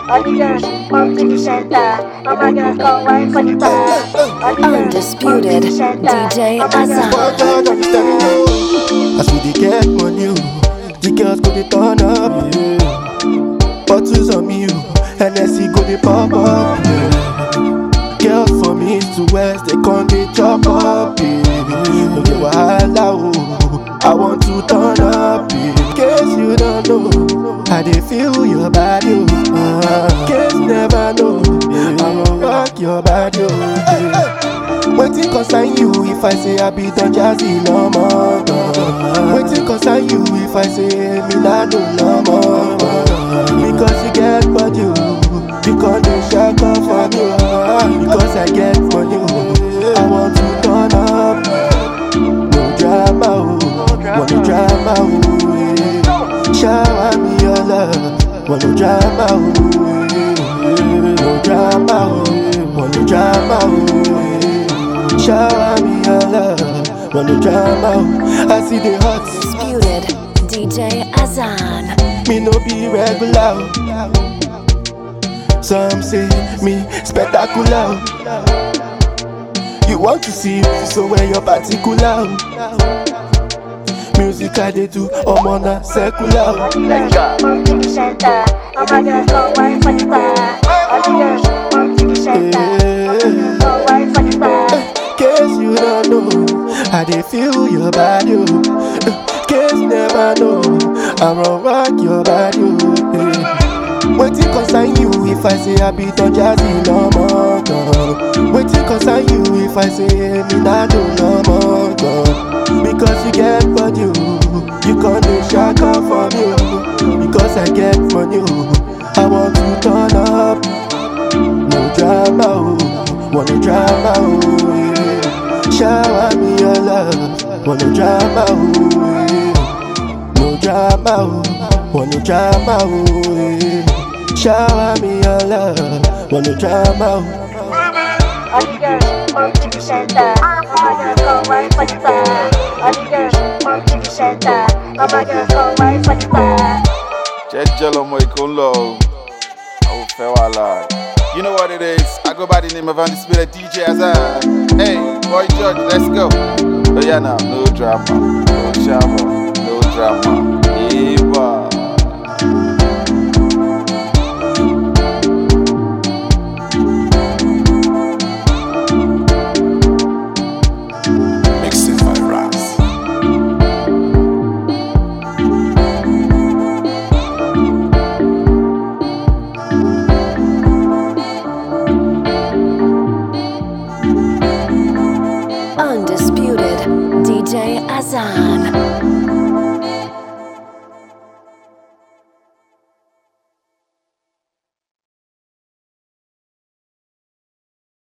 All the girls come to the center. All my girls come wine for the bar. Undisputed DJ Azam. As we dey get money, the girls go dey turn up. Bottles on me, NSC go dey pop up. Girls from east to west, they come dey chop up. No get wahala, oh, I want to turn up. In case you don't know, I dey feel your body. Case never know, I'ma rock your body. Wetin concern you if I say I be Don Jazzy no more? Wetin concern you if I say me nah do no more? Because you get body, because they shack off for me. Because I get money, I want to turn up. No drama, want no drama, shower me your love. Want no drama, no drama, want no drama. Shower me your love, want no drama. I see the hot. Undisputed DJ Azan. Me no be regular. Some say me spectacular. You want to see me, so where your particular. Music I dey do, I'm on a secular. All the girls come to the center. All my girls come wine for the bar. All the girls come to the center. All my girls come wine for the bar. Case you don't know, I dey feel your body. Case never know, I'ma rock your body. Wetin concern you if I say I be Don Jazzy no more? Wetin concern you if I say me nah do no more? Because you get body, you can't dey shack off for me. Because I get money, I want to turn up. No drama, want no drama. Shower me your love, want no drama, no drama, want no drama. Shower me your love, want no drama. All the girls come to the center. All my girls come wine for the bar. All the girls come to the center. All my girls come wine for the bar. Jẹ́ lọ́mọ ìkólọ́ o, àwọn fẹ́ wà láà. You know what it is, I go by the name of Undisputed DJ Azam. Hey, boy George, let's go. But yeah now, no drama, no drama, no drama. Eva. Undisputed DJ Azan.